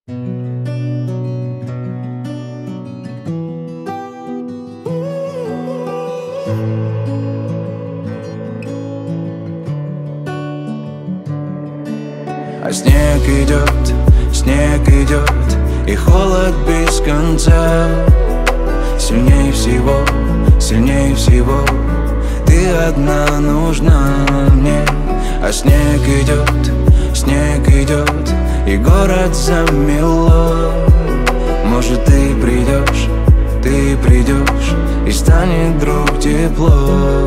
А снег идет, и холод без конца. Сильнее всего ты одна нужна мне. А снег идет, и город замело. Может, ты придешь, и станет вдруг тепло.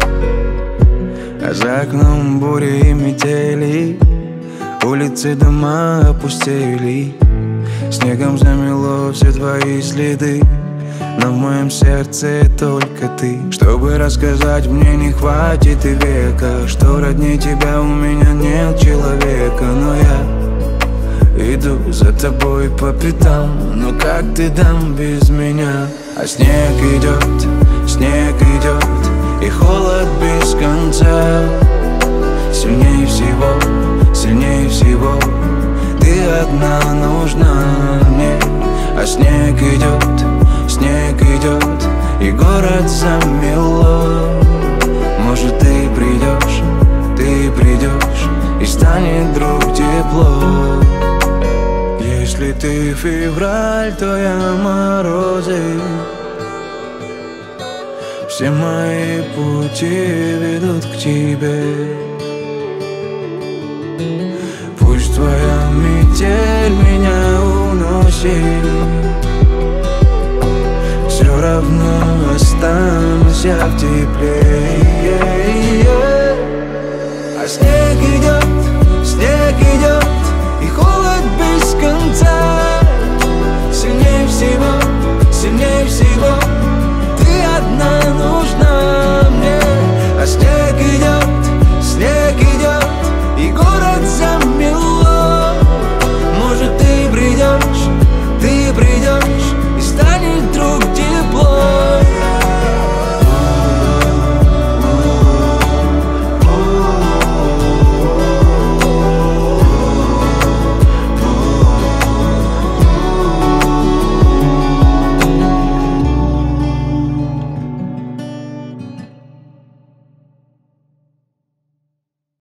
А за окном бури и метели, улицы, дома опустели. Снегом замело все твои следы, но в моем сердце только ты. Чтобы рассказать, мне не хватит и века, что роднее тебя у меня нет человека. Но я иду за тобой по пятам, но как ты там без меня? А снег идет, и холод без конца. Сильнее всего ты одна нужна мне. А снег идет, и город замело. Может, ты придешь, и станет вдруг тепло. Если ты февраль, то я морозы. Все мои пути ведут к тебе. Пусть твоя метель меня уносит, все равно останусь я в тепле. А снег